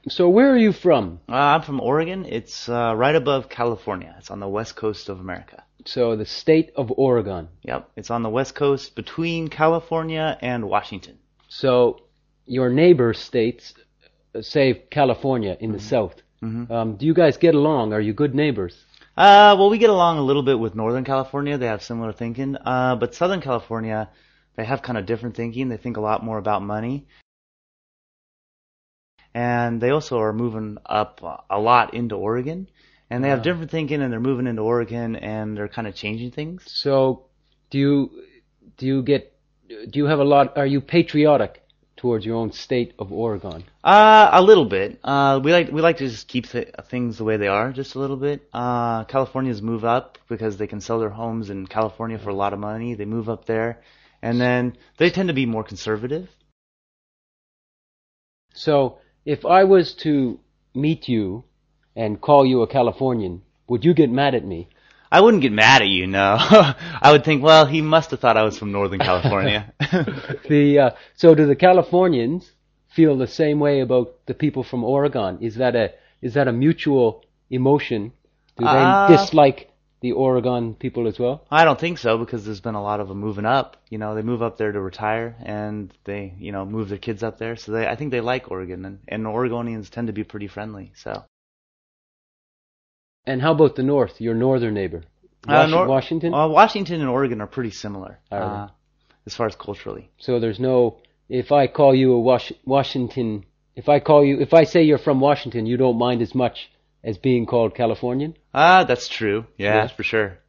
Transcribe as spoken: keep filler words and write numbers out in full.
So where are you from? Uh, I'm from Oregon. It's uh, right above California. It's on the west coast of America. So the state of Oregon. Yep, it's on the west coast between California and Washington. So your neighbor states, uh, say California in the south. Mm-hmm. Um, do you guys get along? Are you good neighbors? Uh, well, we get along a little bit with Northern California. They have similar thinking. Uh, but Southern California, they have kind of different thinking. They think a lot more about money. And they also are moving up a lot into Oregon. And they have Ah. different thinking, and they're moving into Oregon, and they're kind of changing things. So do you do you get do you have a lot? Are you patriotic towards your own state of Oregon? Uh, a little bit. Uh, we like we like to just keep th- things the way they are, just a little bit. Uh, Californians move up because they can sell their homes in California for a lot of money. They move up there, and then they tend to be more conservative. So if I was to meet you and call you a Californian, would you get mad at me? I wouldn't get mad at you, no. I would think, well, he must have thought I was from Northern California. The uh, so do the Californians feel the same way about the people from Oregon? Is that a is that a mutual emotion? Do they Uh, dislike the Oregon people as well? I don't think so, because there's been a lot of them moving up. You know, they move up there to retire, and they, you know, move their kids up there. So they, I think they like Oregon, and, and Oregonians tend to be pretty friendly. So. And how about the north, your northern neighbor? Uh, Washi- Nor- Washington? Uh, Washington and Oregon are pretty similar, Are they? uh, as far as culturally. So there's no, if I call you a Was- Washington, if I call you, if I say you're from Washington, you don't mind as much as being called Californian? Ah, uh, that's true. Yeah, Yeah. for sure.